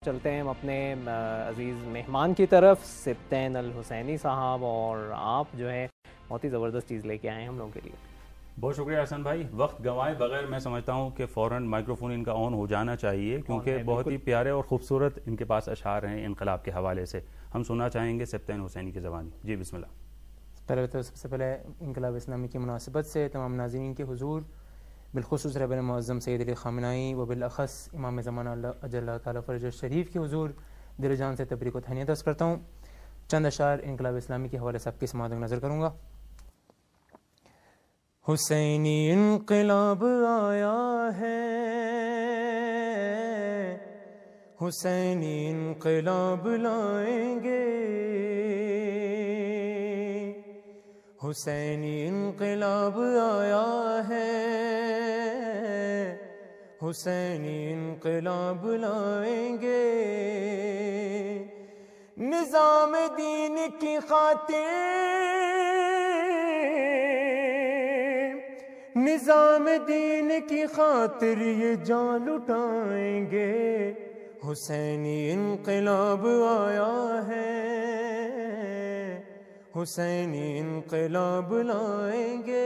چلتے ہیں ہم اپنے عزیز مہمان کی طرف، سبطین الحسینی صاحب، اور آپ جو ہے بہت ہی زبردست چیز لے کے آئے ہیں ہم لوگوں کے لیے۔ بہت شکریہ حسن بھائی، وقت گنوائے بغیر میں سمجھتا ہوں کہ فوراً مائکروفون ان کا آن ہو جانا چاہیے، کیونکہ بہت ہی پیارے اور خوبصورت ان کے پاس اشعار ہیں انقلاب کے حوالے سے، ہم سننا چاہیں گے سبطین حسینی کی زبانی۔ جی بسم اللہ۔ سب سے پہلے انقلاب اسلامی کی مناسبت سے تمام ناظرین کے حضور، بالخصوص رہبر معظم سید علی خامنہئی و بالاخص امام زمانہ اجل اللہ تعالیٰ فرج الشریف کے حضور دل جان سے تبریک و تہنیت عرض کرتا ہوں۔ چند اشعار انقلاب اسلامی کے حوالے سے آپ کی سماعت میں نظر کروں گا۔ حسینی انقلاب آیا ہے، حسینی انقلاب لائیں گے، حسینی انقلاب آیا ہے، حسینی انقلاب لائیں گے، نظام دین کی خاطر، نظام دین کی خاطر یہ جان لٹائیں گے، حسینی انقلاب آیا ہے، حسینی انقلاب لائیں گے،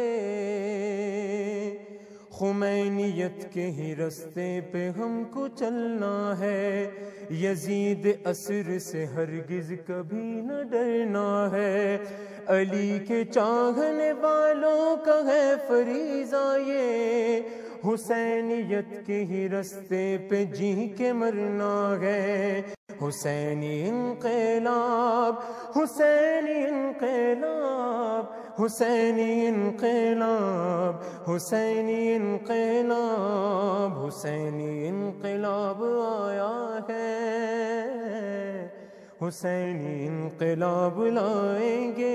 خمینیت کے ہی رستے پہ ہم کو چلنا ہے، یزید عصر سے ہرگز کبھی نہ ڈرنا ہے، علی کے چاہنے والوں کا ہے فریضہ یہ، حسینیت کے ہی رستے پہ جی کے مرنا ہے، حسینی انقلاب، حسینی انقلاب، حسینی انقلاب، حسینی انقلاب، حسینی انقلاب آیا ہے، حسینی انقلاب لائیں گے،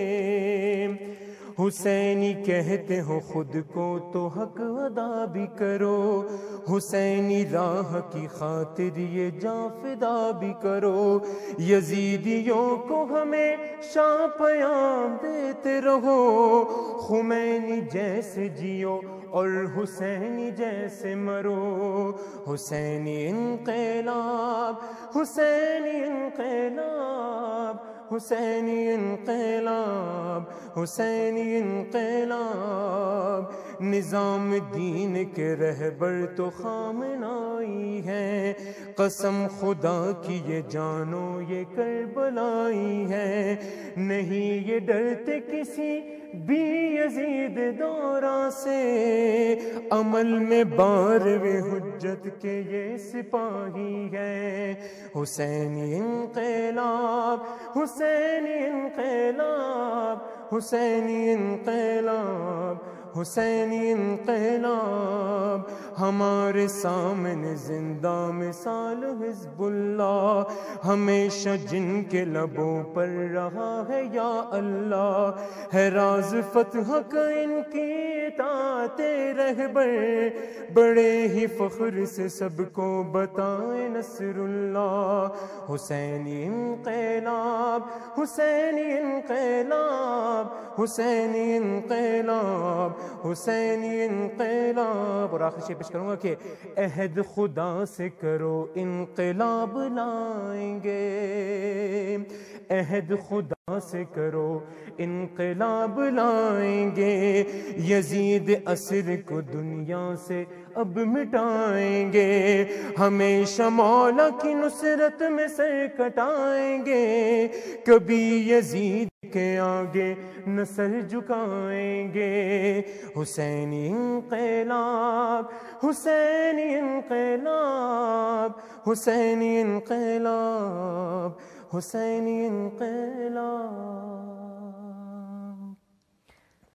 حسینی کہتے ہو خود کو تو حق ادا بھی کرو، حسینی راہ کی خاطر یہ جاں فدا بھی کرو، یزیدیوں کو ہمیشہ پیام دیتے رہو، خمینی جیسے جیو اور حسینی جیسے مرو، حسینی انقلاب، حسینی انقلاب، حسینی انقلاب، حسینی انقلاب، نظام دین کے رہبر تو خامنہئی ہیں، قسم خدا کی یہ جانو یہ کربلائی ہیں، نہیں یہ ڈرتے کسی بھی یزید دورہ سے، عمل میں بارویں حجت کے یہ سپاہی ہیں، حسینی انقلاب، حسینی انقلاب، حسینی انقلاب، حسینی انقلاب، ہمارے سامنے زندہ مثال حزب اللہ، ہمیشہ جن کے لبوں پر رہا ہے یا اللہ، ہے راز فتح کا ان کی اطاعت رہبر، بڑے ہی فخر سے سب کو بتائیں نصر اللہ، حسینی انقلاب، حسینی انقلاب، حسینی انقلاب، حسینی انقلاب، اور آخر شیئر پیش کروں گا کہ عہد خدا سے کرو انقلاب لائیں گے، عہد خدا سے کرو انقلاب لائیں گے، یزید عصر کو دنیا سے اب مٹائیں گے، ہمیشہ مولا کی نصرت میں سر کٹائیں گے، کبھی یزید کے آگے نہ سر جھکائیں گے، حسینی انقلاب، حسینی انقلاب، حسینی انقلاب، حسینی انقلاب۔